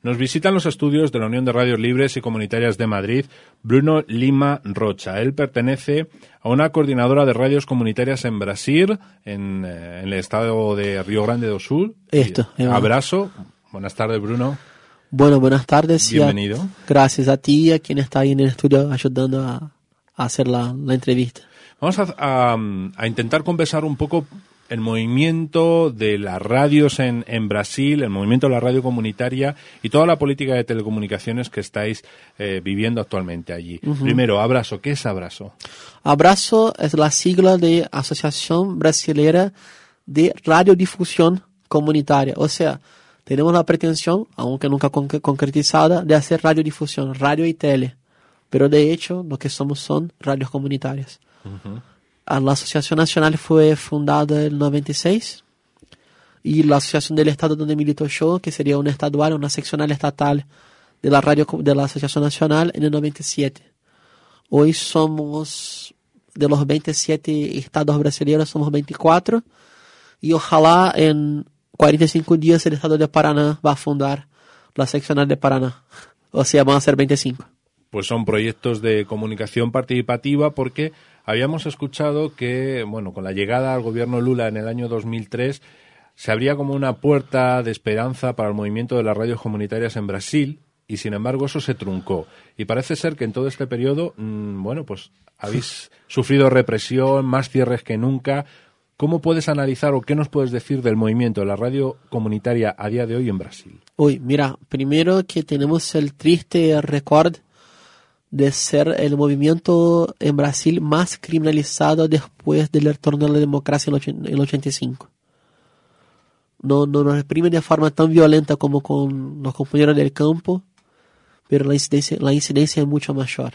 Nos visitan los estudios de la Unión de Radios Libres y Comunitarias de Madrid Bruno Lima Rocha. Él pertenece a una coordinadora de radios comunitarias en Brasil, en el estado de Río Grande do Sul. Abrazo. Buenas tardes, Bruno. Bueno, buenas tardes. Bienvenido. Gracias a ti y a quien está ahí en el estudio ayudando a hacer la entrevista. Vamos a intentar conversar un poco el movimiento de las radios en Brasil, el movimiento de la radio comunitaria y toda la política de telecomunicaciones que estáis viviendo actualmente allí. Primero, Abrazo. ¿Qué es Abrazo? Abrazo es la sigla de Asociación Brasileira de Radiodifusión Comunitaria. O sea, tenemos la pretensión, aunque nunca concretizada, de hacer radiodifusión, radio y tele. Pero de hecho, lo que somos son radios comunitarias. La Asociación Nacional fue fundada en el 96 y la Asociación del Estado donde milito yo, que sería una estadual, una seccional estatal de la radio de la Asociación Nacional, en el 97. Hoy somos, de los 27 estados brasileños, somos 24 y ojalá en 45 días el estado de Paraná va a fundar la seccional de Paraná. O sea, van a ser 25. Pues son proyectos de comunicación participativa porque habíamos escuchado que, bueno, con la llegada al gobierno Lula en el año 2003 se abría como una puerta de esperanza para el movimiento de las radios comunitarias en Brasil y, sin embargo, eso se truncó. Y parece ser que en todo este periodo, bueno, pues habéis sufrido represión, más cierres que nunca. ¿Cómo puedes analizar o qué nos puedes decir del movimiento de la radio comunitaria a día de hoy en Brasil? Uy, mira, primero que tenemos el triste récord de ser el movimiento en Brasil más criminalizado después del retorno de la democracia en el 85. No nos reprimen de forma tan violenta como con los compañeros del campo, pero la incidencia es mucho mayor.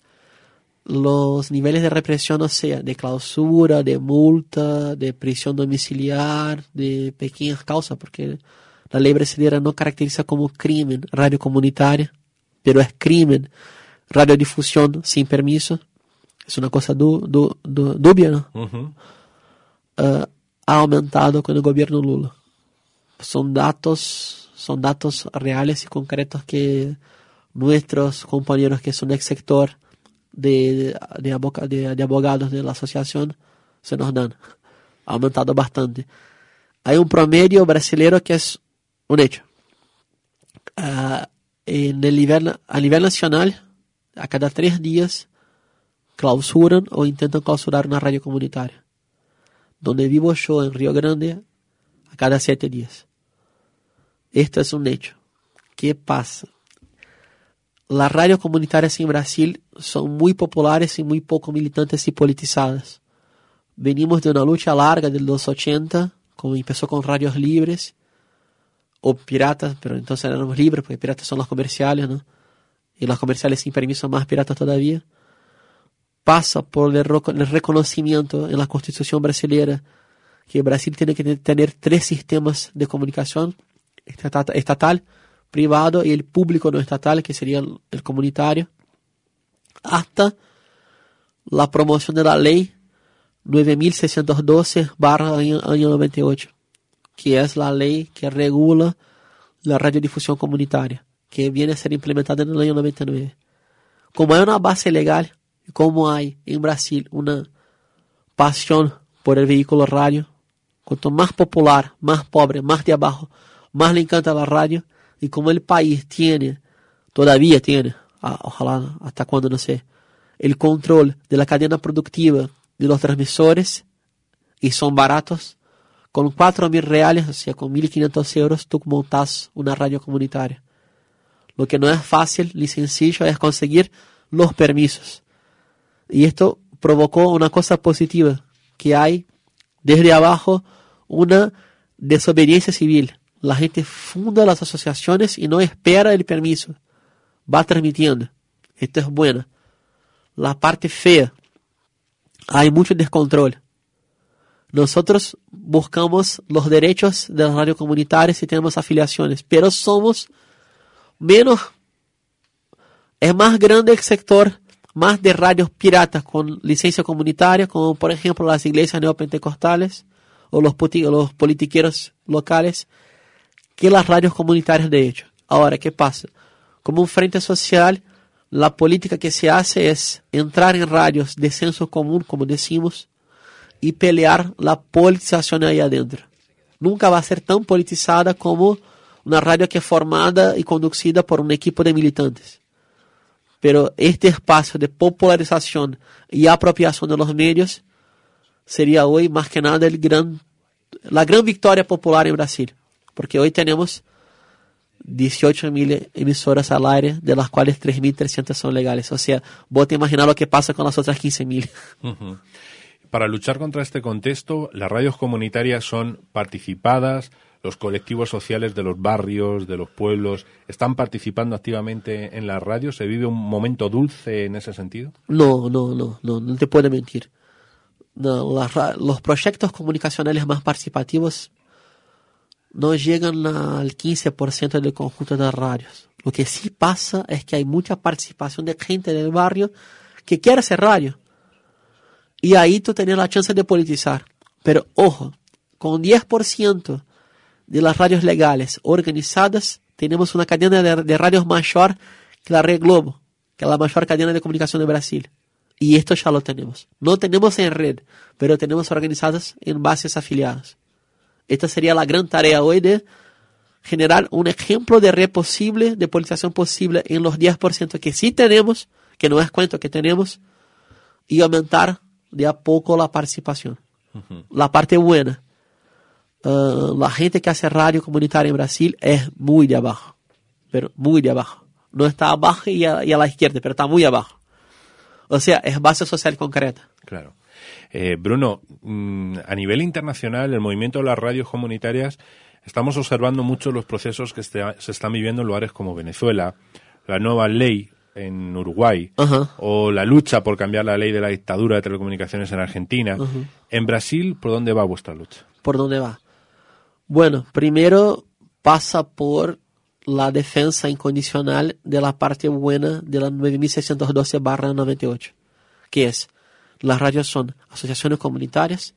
Los niveles de represión, o sea, de clausura, de multa, de prisión domiciliar, de pequeñas causas, porque la ley brasileña no caracteriza como crimen radio comunitaria, pero es crimen radiodifusión sin permiso. Es una cosa dubia, ¿no? Ha aumentado con el gobierno Lula. Son datos reales y concretos que nuestros compañeros que son del sector de abogados de la asociación se nos dan. Ha aumentado bastante. Hay un promedio brasileño que es un hecho. A nivel nacional, a cada 3 días clausuran o intentan clausurar una radio comunitaria. Donde vivo yo, en Río Grande, a cada 7 días. Esto es un hecho. ¿Qué pasa? Las radios comunitarias en Brasil son muy populares y muy poco militantes y politizadas. Venimos de una lucha larga de los 80, como empezó con radios libres, o piratas, pero entonces éramos libres, porque piratas son los comerciales, ¿no? Y los comerciales sin permiso más piratas todavía. Pasa por el reconocimiento en la Constitución brasileña que Brasil tiene que tener 3 sistemas de comunicación: estatal, privado y el público no estatal, que sería el comunitario, hasta la promoción de la ley 9612/año 98, que es la ley que regula la radiodifusión comunitaria, que viene a ser implementada en el año 99. Como hay una base legal, como hay en Brasil una pasión por el vehículo radio, cuanto más popular, más pobre, más de abajo, más le encanta la radio, y como el país todavía tiene, ojalá hasta cuando no sé, el control de la cadena productiva de los transmisores, y son baratos, con 4.000 reales, o sea, con 1.500 euros, tú montas una radio comunitaria. Lo que no es fácil ni sencillo es conseguir los permisos. Y esto provocó una cosa positiva, que hay desde abajo una desobediencia civil. La gente funda las asociaciones y no espera el permiso. Va transmitiendo. Esto es bueno. La parte fea, hay mucho descontrol. Nosotros buscamos los derechos de las radios comunitarias y tenemos afiliaciones, pero somos menos, es más grande el sector, más de radios piratas con licencia comunitaria, como por ejemplo las iglesias neopentecostales o los politiqueros locales, que las radios comunitarias de hecho. Ahora, ¿qué pasa? Como un frente social, la política que se hace es entrar en radios de senso común, como decimos, y pelear la politización ahí adentro. Nunca va a ser tan politizada como una radio que es formada y conducida por un equipo de militantes. Pero este espacio de popularización y apropiación de los medios sería hoy más que nada la gran victoria popular en Brasil. Porque hoy tenemos 18.000 emisoras al aire, de las cuales 3.300 son legales. O sea, vos te imaginas lo que pasa con las otras 15.000. Uh-huh. Para luchar contra este contexto, las radios comunitarias son participadas, los colectivos sociales de los barrios, de los pueblos, ¿están participando activamente en las radios? ¿Se vive un momento dulce en ese sentido? No te puedo mentir. No, los proyectos comunicacionales más participativos no llegan al 15% del conjunto de radios. Lo que sí pasa es que hay mucha participación de gente del barrio que quiere hacer radio. Y ahí tú tienes la chance de politizar. Pero ojo, con 10% de las radios legales organizadas, tenemos una cadena de radios mayor que la Red Globo, que es la mayor cadena de comunicación de Brasil. Y esto ya lo tenemos. No tenemos en red, pero tenemos organizadas en bases afiliadas. Esta sería la gran tarea hoy de generar un ejemplo de red posible, de politización posible en los 10% que sí tenemos, que no es cuento que tenemos, y aumentar de a poco la participación. Uh-huh. La parte buena, la gente que hace radio comunitaria en Brasil es muy de abajo, pero muy de abajo. No está abajo y a la izquierda, pero está muy abajo. O sea, es base social concreta. Claro. Bruno, a nivel internacional, el movimiento de las radios comunitarias, estamos observando mucho los procesos que se están viviendo en lugares como Venezuela, la nueva ley en Uruguay, uh-huh, o la lucha por cambiar la ley de la dictadura de telecomunicaciones en Argentina. Uh-huh. En Brasil, ¿por dónde va vuestra lucha? ¿Por dónde va? Bueno, primero pasa por la defensa incondicional de la parte buena de la 9612/98, que es, las radios son asociaciones comunitarias,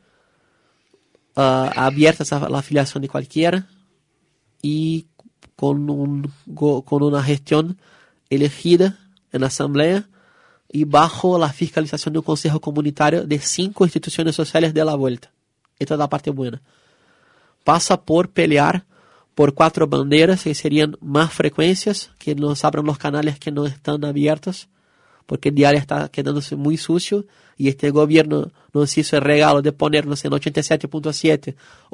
abiertas a la afiliación de cualquiera y con una gestión elegida en la asamblea y bajo la fiscalización de un consejo comunitario de 5 instituciones sociales de la vuelta. Esta es la parte buena. Pasa por pelear por 4 banderas, que serían más frecuencias, que nos abran los canales que no están abiertos, porque el diario está quedándose muy sucio, y este gobierno nos hizo el regalo de ponernos en 87.7,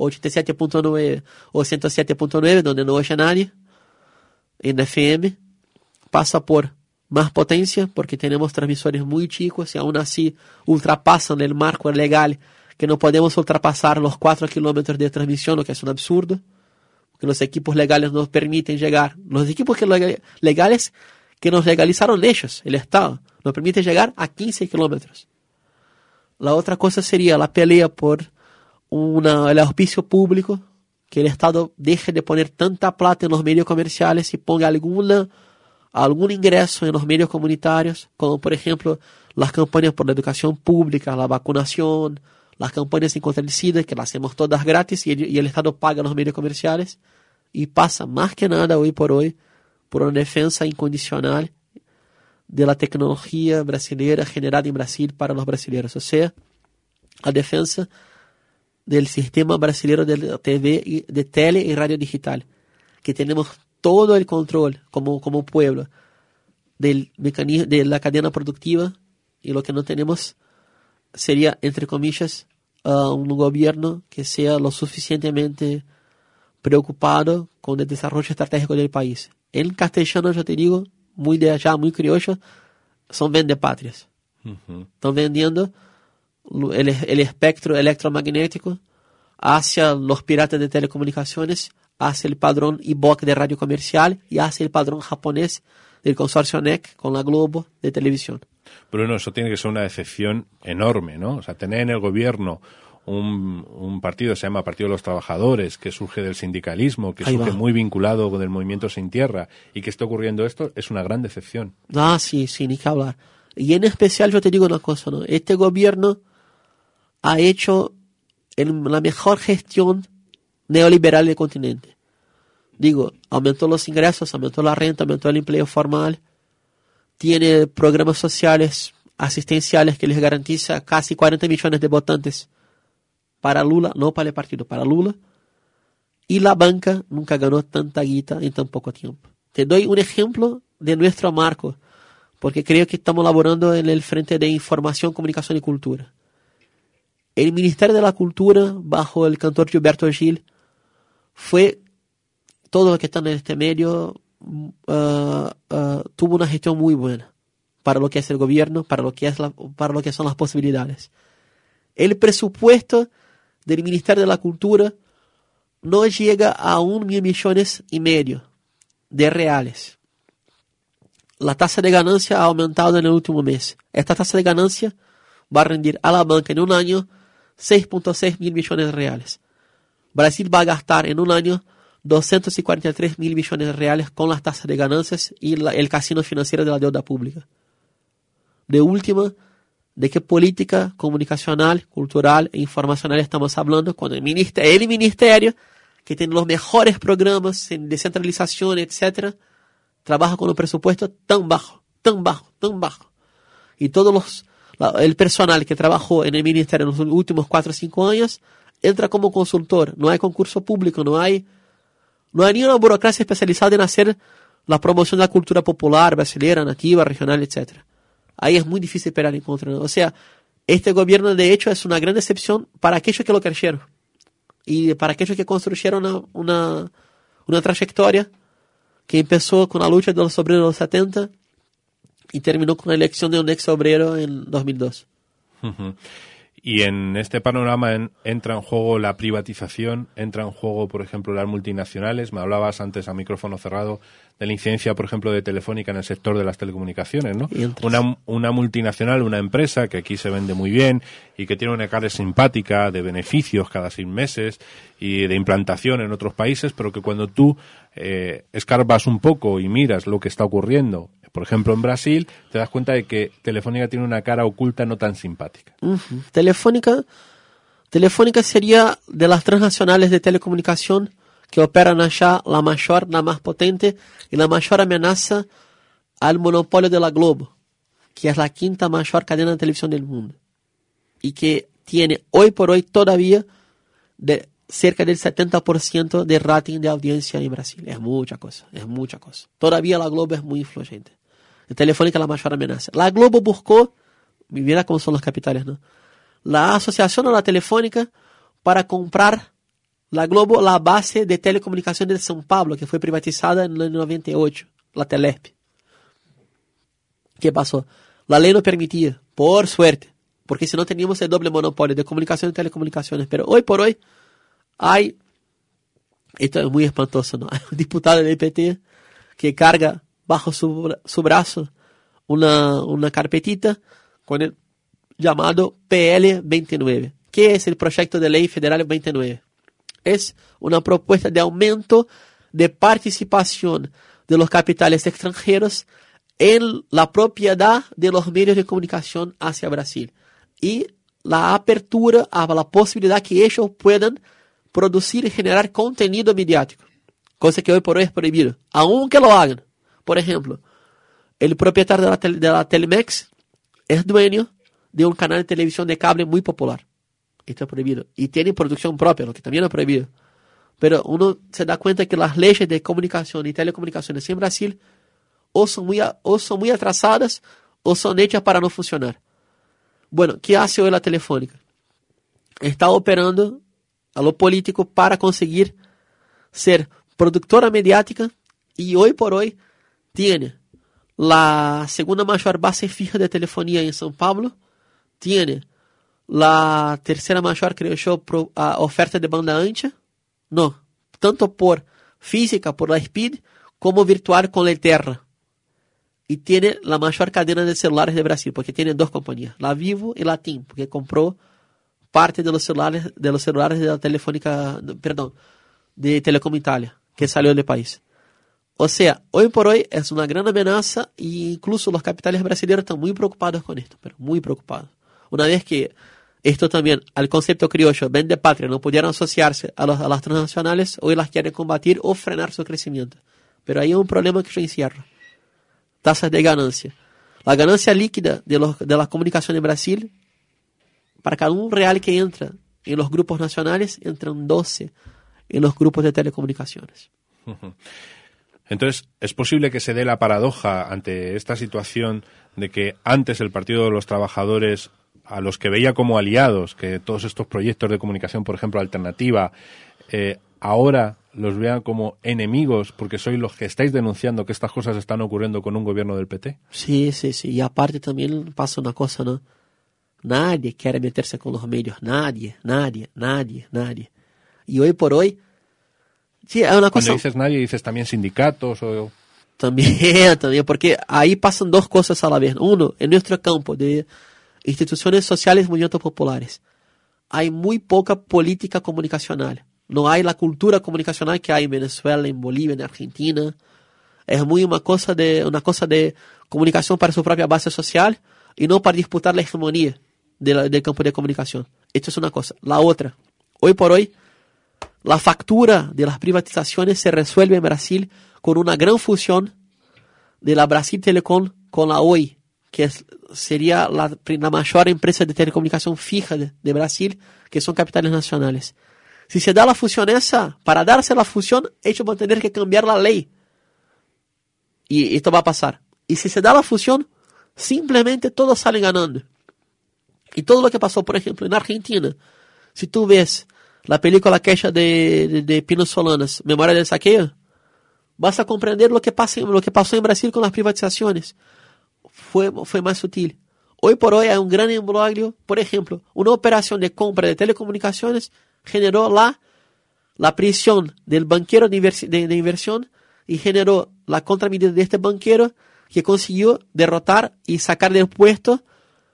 87.9 o 107.9, donde no oye nadie, en FM. Pasa por más potencia, porque tenemos transmisores muy chicos, y aún así ultrapasan el marco legal, que no podemos ultrapasar los 4 kilómetros de transmisión, lo que es un absurdo. Que los equipos legales nos permiten llegar, los equipos legales que nos legalizaron ellos, el Estado, nos permite llegar a 15 kilómetros. La otra cosa sería la pelea por el auspicio público, que el Estado deje de poner tanta plata en los medios comerciales y ponga algún ingreso en los medios comunitarios, como por ejemplo las campañas por la educación pública, la vacunación, las campañas en contra del SIDA, que las hacemos todas gratis y el Estado paga los medios comerciales, y pasa más que nada hoy por una defensa incondicional de la tecnología brasileña generada en Brasil para los brasileños, o sea, la defensa del sistema brasileño de TV, de tele y radio digital, que tenemos todo el control como pueblo del mecanismo, de la cadena productiva, y lo que no tenemos sería, entre comillas, un gobierno que sea lo suficientemente preocupado con el desarrollo estratégico del país. En castellano, yo te digo, muy de allá, muy criollo, son vendepatrias. Uh-huh. Están vendiendo el espectro electromagnético hacia los piratas de telecomunicaciones, hacia el padrón IBOC de radio comercial y hacia el padrón japonés del consorcio NEC con la Globo de televisión. Bruno, eso tiene que ser una decepción enorme, ¿no? O sea, tener en el gobierno un partido que se llama Partido de los Trabajadores, que surge del sindicalismo, que surge muy vinculado con el movimiento Sin Tierra, y que esté ocurriendo esto, es una gran decepción. Ah, sí, ni que hablar. Y en especial yo te digo una cosa, ¿no? Este gobierno ha hecho la mejor gestión neoliberal del continente. Digo, aumentó los ingresos, aumentó la renta, aumentó el empleo formal, tiene programas sociales, asistenciales que les garantiza casi 40 millones de votantes para Lula, no para el partido, para Lula. Y la banca nunca ganó tanta guita en tan poco tiempo. Te doy un ejemplo de nuestro marco, porque creo que estamos laborando en el frente de información, comunicación y cultura. El Ministerio de la Cultura, bajo el cantor Gilberto Gil, fue, todo lo que está en este medio, tuvo una gestión muy buena para lo que es el gobierno, para lo que son las posibilidades. El presupuesto del Ministerio de la Cultura no llega a 1,5 millones de reales. La tasa de ganancia ha aumentado en el último mes. Esta tasa de ganancia va a rendir a la banca en un año 6,6 mil millones de reales. Brasil va a gastar en un año 243 mil millones de reales con las tasas de ganancias y el casino financiero de la deuda pública. De última, ¿de qué política comunicacional, cultural e informacional estamos hablando cuando el ministerio, que tiene los mejores programas en descentralización, etcétera, trabaja con un presupuesto tan bajo? Y el personal que trabajó en el ministerio en los últimos 4 o 5 años entra como consultor. No hay concurso público, no hay ni una burocracia especializada en hacer la promoción de la cultura popular, brasileña, nativa, regional, etcétera. Ahí es muy difícil esperar encontrar. O sea, este gobierno de hecho es una gran decepción para aquellos que lo crecieron y para aquellos que construyeron una trayectoria que empezó con la lucha de los obreros de los 70 y terminó con la elección de un ex obrero en 2002. Uh-huh. Y en este panorama entra en juego la privatización, entra en juego, por ejemplo, las multinacionales. Me hablabas antes a micrófono cerrado de la incidencia, por ejemplo, de Telefónica en el sector de las telecomunicaciones, ¿no? Una multinacional, una empresa que aquí se vende muy bien y que tiene una cara simpática de beneficios cada 6 meses y de implantación en otros países, pero que cuando tú escarbas un poco y miras lo que está ocurriendo, por ejemplo, en Brasil, te das cuenta de que Telefónica tiene una cara oculta no tan simpática. Uh-huh. Telefónica sería de las transnacionales de telecomunicación que operan allá la mayor, la más potente y la mayor amenaza al monopolio de la Globo, que es la 5ª mayor cadena de televisión del mundo y que tiene hoy por hoy todavía cerca del 70% de rating de audiencia en Brasil. Es mucha cosa. Todavía la Globo es muy influyente. La Telefónica es la mayor amenaza. La Globo buscó, mira cómo son los capitales, ¿no? La asociación a la Telefónica para comprar la Globo, la base de telecomunicaciones de São Paulo, que fue privatizada en el año 98, la Telesp. ¿Qué pasó? La ley no permitía, por suerte, porque si no teníamos el doble monopolio de comunicación y telecomunicaciones. Pero hoy por hoy hay, esto es muy espantoso, ¿no? Hay un diputado del PT que carga bajo su brazo una carpetita con el llamado PL 29. ¿Qué es el proyecto de ley federal 29? Es una propuesta de aumento de participación de los capitales extranjeros en la propiedad de los medios de comunicación hacia Brasil y la apertura a la posibilidad que ellos puedan producir y generar contenido mediático, cosa que hoy por hoy es prohibido, aunque lo hagan. Por ejemplo, el propietario de la Telmex es dueño de un canal de televisión de cable muy popular. Esto es prohibido. Y tiene producción propia, lo que también es prohibido. Pero uno se da cuenta que las leyes de comunicación y telecomunicaciones en Brasil o son muy atrasadas o son hechas para no funcionar. Bueno, ¿qué hace hoy la Telefónica? Está operando a lo político para conseguir ser productora mediática y hoy por hoy tiene la 2ª mayor base fija de telefonía en São Paulo, tiene la 3ª mayor, creo yo, oferta de banda ancha, no, tanto por física, por la Speed, como virtual con la Terra. Y tiene la mayor cadena de celulares de Brasil, porque tiene 2 compañías, la Vivo y la TIM, porque compró parte de los celulares de la Telefónica, perdón, de Telecom Italia, que salió del país. O sea, hoy por hoy es una gran amenaza e incluso los capitales brasileños están muy preocupados con esto, pero muy preocupados. Una vez que esto también, al concepto criollo, bien de patria, no pudieron asociarse a las transnacionales, hoy las quieren combatir o frenar su crecimiento. Pero ahí hay un problema que yo encierro. Tasas de ganancia. La ganancia líquida de la comunicación en Brasil, para cada $1 que entra en los grupos nacionales, entran 12 en los grupos de telecomunicaciones. Entonces, ¿es posible que se dé la paradoja ante esta situación de que antes el Partido de los Trabajadores, a los que veía como aliados, que todos estos proyectos de comunicación, por ejemplo, alternativa, ahora los vean como enemigos porque sois los que estáis denunciando que estas cosas están ocurriendo con un gobierno del PT? Sí. Y aparte también pasa una cosa, ¿no? Nadie quiere meterse con los medios. Nadie. Y hoy por hoy, sí, es una cosa... Cuando dices nadie, dices también sindicatos o... También, porque ahí pasan dos cosas a la vez. Uno, en nuestro campo de instituciones sociales, movimientos populares, hay muy poca política comunicacional. No hay la cultura comunicacional que hay en Venezuela, en Bolivia, en Argentina. Es muy una cosa de comunicación para su propia base social y no para disputar la hegemonía del campo de comunicación. Esto es una cosa. La otra, hoy por hoy, la factura de las privatizaciones se resuelve en Brasil con una gran fusión de la Brasil Telecom con la Oi, que sería la mayor empresa de telecomunicación fija de Brasil, que son capitales nacionales. Si se da la fusión esa, para darse la fusión, ellos van a tener que cambiar la ley. Y esto va a pasar. Y si se da la fusión, simplemente todos salen ganando. Y todo lo que pasó, por ejemplo, en Argentina, si tú ves la película aquella de Pino Solanas, Memoria del Saqueo, vas a comprender lo que pasó en Brasil con las privatizaciones. Fue más sutil. Hoy por hoy hay un gran imbroglio. Por ejemplo, una operación de compra de telecomunicaciones generó la prisión del banquero de inversión y generó la contramedida de este banquero que consiguió derrotar y sacar del puesto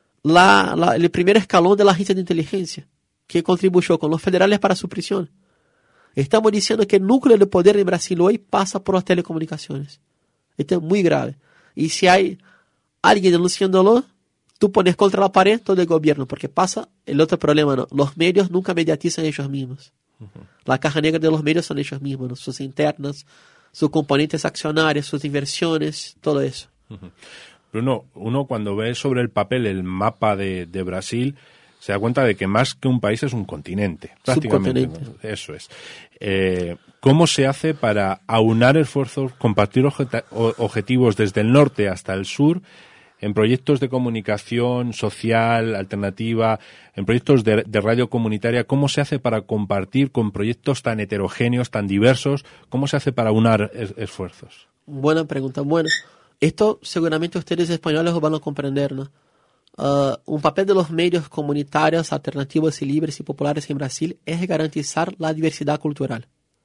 el primer escalón de la agencia de inteligencia que contribuyó con los federales para su prisión. Estamos diciendo que el núcleo de poder en Brasil hoy pasa por las telecomunicaciones. Esto es muy grave. Y si hay alguien denunciándolo, tú pones contra la pared todo el gobierno, porque pasa el otro problema, ¿no? Los medios nunca mediatizan ellos mismos. La caja negra de los medios son ellos mismos, ¿no? Sus internas, sus componentes accionarios, sus inversiones, todo eso. Bruno, uno cuando ve sobre el papel el mapa de Brasil, se da cuenta de que más que un país es un continente, prácticamente. ¿No? Eso es. ¿Cómo se hace para aunar esfuerzos, compartir objetivos desde el norte hasta el sur en proyectos de comunicación social, alternativa, en proyectos de radio comunitaria? ¿Cómo se hace para compartir con proyectos tan heterogéneos, tan diversos? ¿Cómo se hace para aunar esfuerzos? Buena pregunta. Bueno, esto seguramente ustedes españoles lo van a comprender, ¿no? Un papel de los medios comunitarios, alternativos y libres y populares en Brasil es garantizar la diversidad cultural.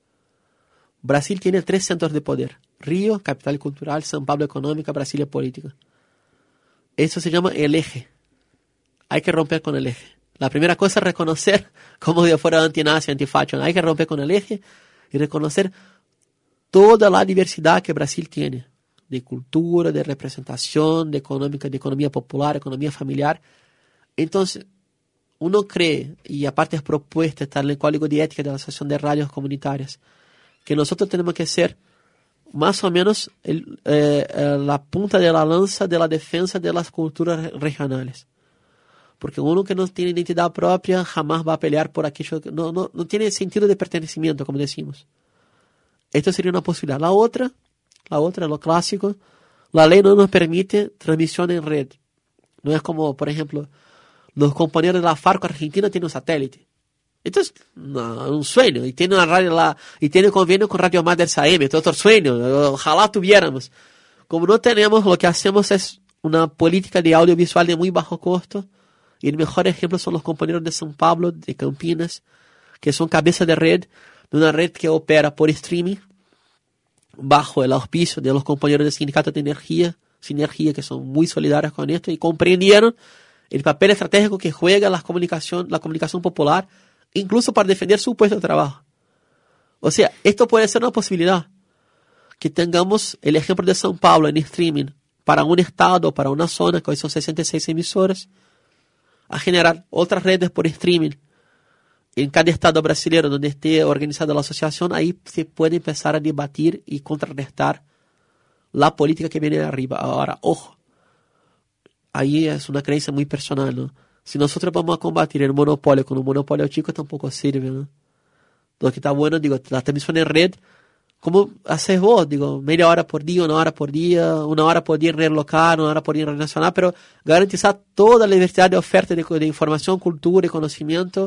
Brasil tiene 3 centros de poder: Río, capital cultural; São Paulo, económica; Brasilia, política. Eso se llama el eje. Hay que romper con el eje. La primera cosa es reconocer, como si fuera antinazi, antifacho. Hay que romper con el eje y reconocer toda la diversidad que Brasil tiene, de cultura, de representación, de economía popular, economía familiar. Entonces, uno cree, y aparte es propuesta, está en el Código de Ética de la Asociación de Radios Comunitarias, que nosotros tenemos que ser más o menos la punta de la lanza de la defensa de las culturas regionales. Porque uno que no tiene identidad propia jamás va a pelear por aquello que no tiene sentido de pertenecimiento, como decimos. Esto sería una posibilidad. La otra, lo clásico, la ley no nos permite transmisión en red. No es como, por ejemplo, los compañeros de la FARC Argentina tienen un satélite. Entonces, no, un sueño. Y tiene una radio y tiene convenio con Radio Madres AM. Esto es otro sueño. Ojalá tuviéramos. Como no tenemos, lo que hacemos es una política de audiovisual de muy bajo costo. Y el mejor ejemplo son los compañeros de São Paulo, de Campinas, que son cabeza de red, de una red que opera por streaming, bajo el auspicio de los compañeros del Sindicato de Energía, Sinergia, que son muy solidarios con esto y comprendieron el papel estratégico que juega la comunicación popular, incluso para defender su puesto de trabajo. O sea, esto puede ser una posibilidad, que tengamos el ejemplo de São Paulo en streaming para un estado, para una zona, que hoy son 66 emisoras, a generar otras redes por streaming en cada estado brasileño donde esté organizada la asociación. Ahí se puede empezar a debatir y contrarrestar la política que viene de arriba. Ahora, ojo, ahí es una creencia muy personal, ¿no? Si nosotros vamos a combatir el monopolio con un monopolio chico, tampoco sirve, ¿no? Lo que está bueno, digo, la transmisión en red, ¿cómo haces vos? Digo, media hora por día, una hora por día en red local, una hora por día en red nacional, pero garantizar toda la diversidad de oferta de información, cultura y conocimiento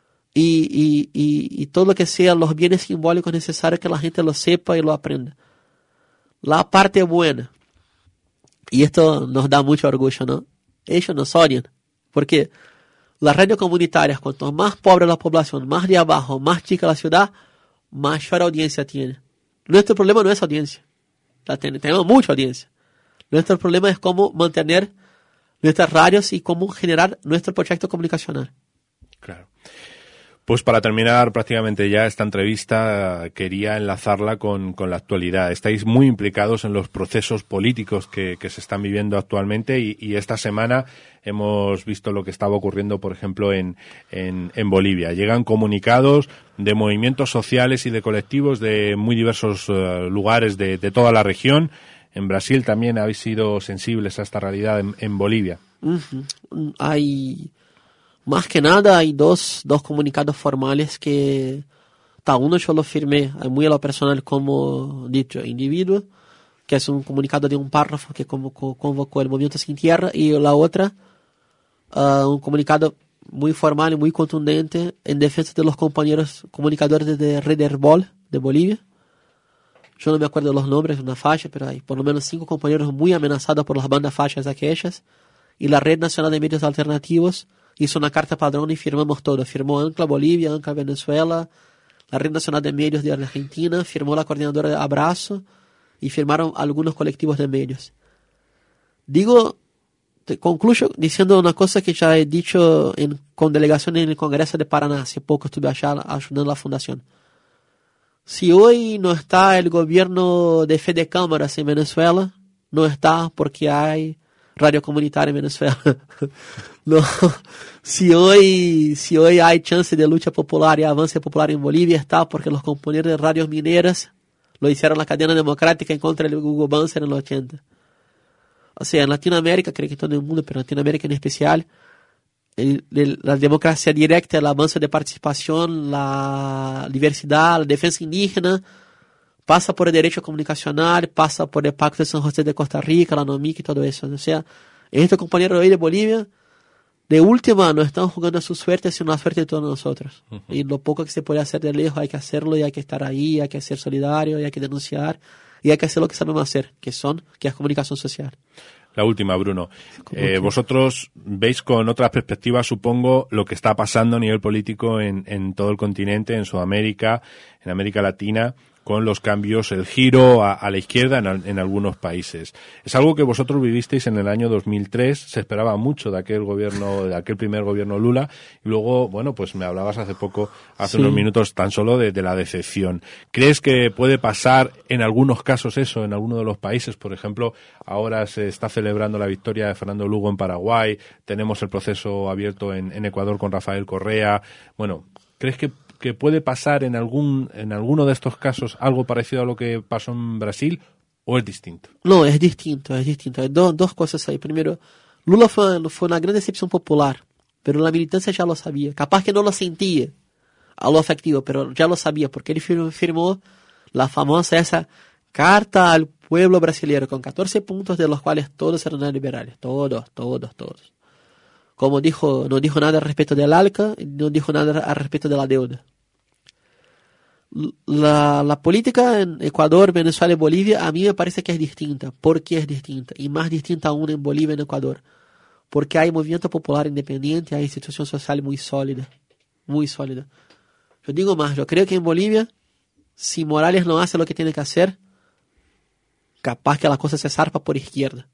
y todo lo que sea los bienes simbólicos necesarios que la gente lo sepa y lo aprenda. La parte buena, y esto nos da mucho orgullo, ¿no? Ellos nos odian, porque las radios comunitarias, cuanto más pobre la población, más de abajo, más chica la ciudad, mayor audiencia tiene. Nuestro problema no es audiencia. Tenemos mucha audiencia. Nuestro problema es cómo mantener nuestras radios y cómo generar nuestro proyecto comunicacional. Claro. Pues para terminar prácticamente ya esta entrevista, quería enlazarla con la actualidad. Estáis muy implicados en los procesos políticos que se están viviendo actualmente y esta semana hemos visto lo que estaba ocurriendo, por ejemplo, en Bolivia. Llegan comunicados de movimientos sociales y de colectivos de muy diversos lugares de toda la región. En Brasil también habéis sido sensibles a esta realidad en Bolivia. Uh-huh. Más que nada hay dos comunicados formales que, uno yo lo firmé muy a lo personal como dicho individuo, que es un comunicado de un párrafo que convocó el Movimiento Sin Tierra, y la otra, un comunicado muy formal y muy contundente en defensa de los compañeros comunicadores de Red Herbol de Bolivia. Yo no me acuerdo los nombres de una facha, pero hay por lo menos 5 compañeros muy amenazados por las bandas fachas aquellas, y la Red Nacional de Medios Alternativos hizo una carta padrón y firmamos todo. Firmó ANCLA Bolivia, ANCLA Venezuela, la Red Nacional de Medios de Argentina, firmó la coordinadora de Abrazo y firmaron algunos colectivos de medios. Concluyo diciendo una cosa que ya he dicho con delegación en el Congreso de Paraná. Hace poco estuve allá ayudando a la fundación. Si hoy no está el gobierno de fe de cámaras en Venezuela, no está porque hay radio comunitaria en Venezuela. No. Si hoy hay chance de lucha popular y avance popular en Bolivia, está porque los compañeros de radios mineras lo hicieron la cadena democrática en contra del Hugo Banzer en los 80. O sea, en Latinoamérica, creo que todo el mundo, pero en Latinoamérica en especial, la democracia directa, el avance de participación, la diversidad, la defensa indígena, pasa por el derecho comunicacional, pasa por el Pacto de San José de Costa Rica, la NOMIC y todo eso. O sea, estos compañeros hoy de Bolivia, de última, no están jugando a su suerte, sino a la suerte de todos nosotros. Uh-huh. Y lo poco que se puede hacer de lejos hay que hacerlo, y hay que estar ahí, hay que ser solidario, y hay que denunciar, y hay que hacer lo que sabemos hacer, que es comunicación social. La última, Bruno. Vosotros veis con otra perspectiva, supongo, lo que está pasando a nivel político en todo el continente, en Sudamérica, en América Latina, con los cambios, el giro a la izquierda en algunos países. Es algo que vosotros vivisteis en el año 2003, se esperaba mucho de aquel primer gobierno Lula, y luego, bueno, pues me hablabas hace unos minutos tan solo de la decepción. ¿Crees que puede pasar en algunos casos eso, en alguno de los países? Por ejemplo, ahora se está celebrando la victoria de Fernando Lugo en Paraguay, tenemos el proceso abierto en Ecuador con Rafael Correa. Bueno, ¿crees que puede pasar en alguno de estos casos algo parecido a lo que pasó en Brasil, o es distinto? No, es distinto. Hay dos cosas ahí. Primero, Lula fue una gran decepción popular, pero la militancia ya lo sabía. Capaz que no lo sentía a lo afectivo, pero ya lo sabía, porque él firmó la famosa esa carta al pueblo brasileño con 14 puntos, de los cuales todos eran liberales. Todos. Como no dijo nada al respecto del ALCA, no dijo nada al respecto de la deuda. La política en Ecuador, Venezuela y Bolivia a mí me parece que es distinta. ¿Por qué es distinta? Y más distinta aún en Bolivia y en Ecuador. Porque hay movimiento popular independiente, hay institución social muy sólida. Muy sólida. Yo digo más, yo creo que en Bolivia, si Morales no hace lo que tiene que hacer, capaz que la cosa se zarpa por izquierda.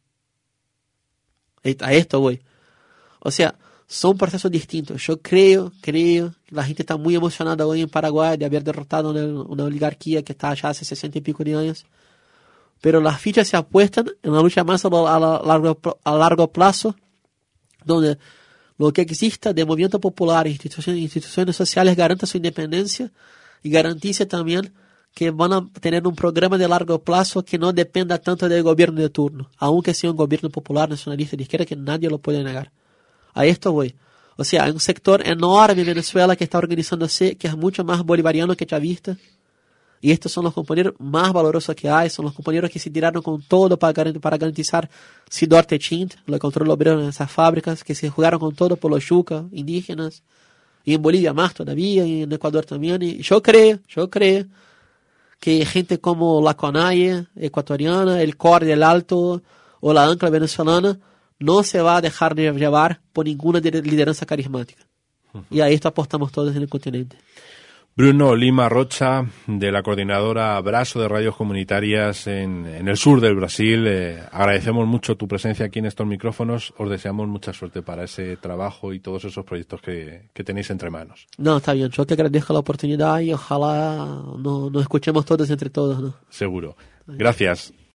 A esto voy. O sea, son procesos distintos. Yo creo que la gente está muy emocionada hoy en Paraguay de haber derrotado una oligarquía que está allá hace 60 y pico de años. Pero las fichas se apuestan en una lucha más a largo plazo, donde lo que exista de movimiento popular, instituciones sociales garanta su independencia y garantice también que van a tener un programa de largo plazo que no dependa tanto del gobierno de turno, aunque sea un gobierno popular, nacionalista, de izquierda, que nadie lo puede negar. A esto voy. O sea, hay un sector enorme en Venezuela que está organizándose, que es mucho más bolivariano que chavista, y estos son los compañeros más valorosos que hay, son los compañeros que se tiraron con todo para garantizar Sidor Techint, el control obrero en esas fábricas, que se jugaron con todo por los yucas indígenas, y en Bolivia más todavía, y en Ecuador también. Y yo creo que gente como la CONAIE ecuatoriana, el COR del Alto o la ANCLA venezolana no se va a dejar de llevar por ninguna lideranza carismática. Y a esto apostamos todos en el continente. Bruno Lima Rocha, de la coordinadora Brazo de Radios Comunitarias en el sur del Brasil. Agradecemos mucho tu presencia aquí en estos micrófonos. Os deseamos mucha suerte para ese trabajo y todos esos proyectos que tenéis entre manos. No, está bien. Yo te agradezco la oportunidad y ojalá nos escuchemos todos entre todos, ¿no? Seguro. Gracias.